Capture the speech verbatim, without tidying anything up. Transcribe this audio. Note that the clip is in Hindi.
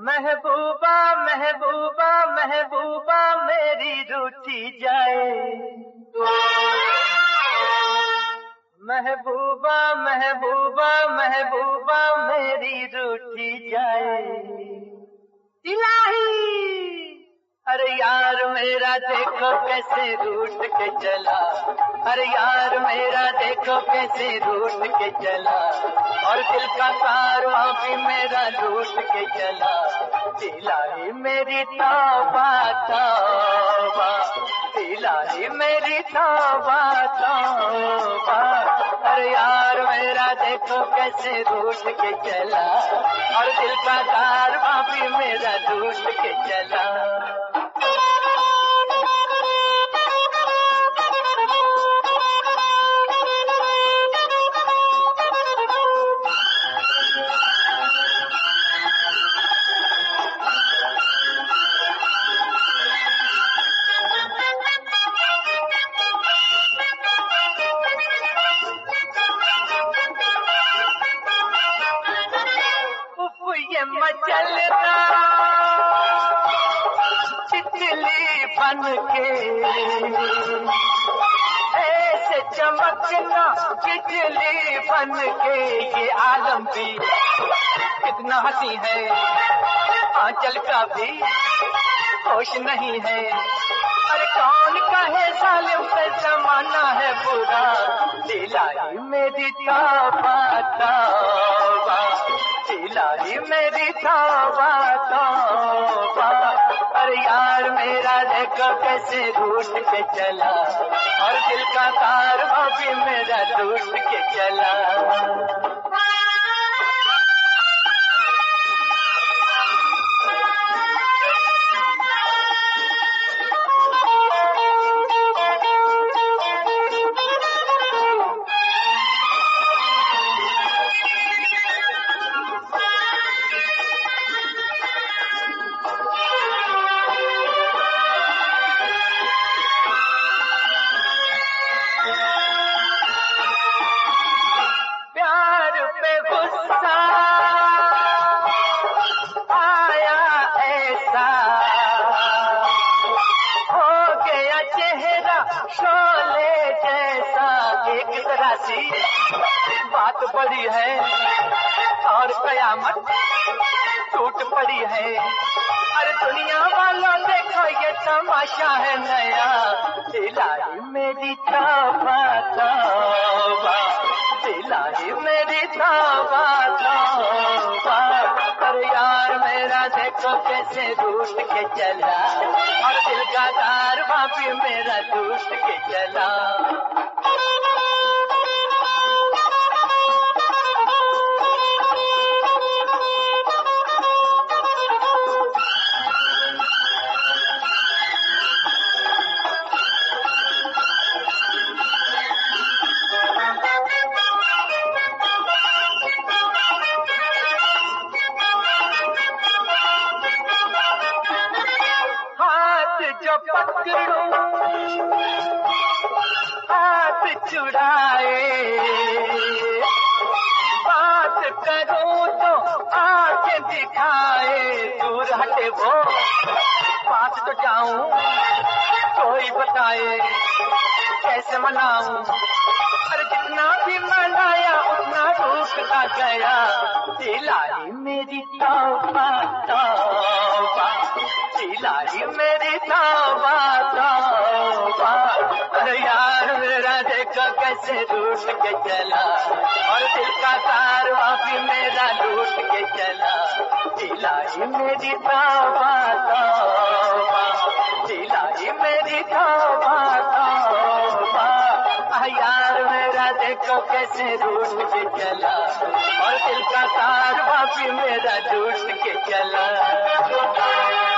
महबूबा महबूबा महबूबा मेरी रूठी जाए, महबूबा महबूबा महबूबा मेरी रूठी जाए। इलाही अरे यार मेरा देखो कैसे रूठ के चला, अरे यार मेरा देखो कैसे रूठ के चला, और दिल का कारवां भी मेरा लूट के चला। इलाही मेरी तौबा तौबा, इलाही मेरी तौबा तौबा, अरे यार मेरा देखो कैसे रूठ के चला, और दिल का कारवां भी मेरा लूट के चला। ये मचलना तितली बन के, ऐसे चमकना बिजली बन के, ये आलम भी कितना हंसी है, आंचल का भी होश नहीं है। अरे कौन कहे जालिम से जमाना है बुरा, इलाही मेरी तौबा तौबा, इलाही मेरी तौबा तौबा, अरे यार मेरा देखो कैसे रूठ के चला, और दिल का कारवां भी मेरा लूट के चला। शोले जैसा एक तरह सी बात बड़ी है, और कयामत टूट पड़ी है। अरे दुनिया वालों देखो ये तमाशा है नया, इलाही मेरी तौबा तौबा, इलाही मेरी तौबा तौबा, अरे यार मेरा देखो कैसे रूठ के चला, और दिल का कारवां भी मेरा लूट के चला। जो पकड़ूं हाथ छुड़ाए, बात करूं तो आंखें दिखाए, दूर हटे वो पास तो जाऊं, कोई बताए कैसे मनाऊं। अरे जितना भी मनाया उतना रूठता गया, इलाही मेरी तौबा तौबा, इलाही मेरी तौबा तौबा, अरे यार मेरा देखो कैसे रूठ के चला, और दिल का कारवां भी मेरा लूट के चला। इलाही मेरी तौबा तौबा, इलाही मेरी तौबा तौबा, यार मेरा देखो कैसे रूठ के चला, और दिल का कारवां भी मेरा लूट के चला।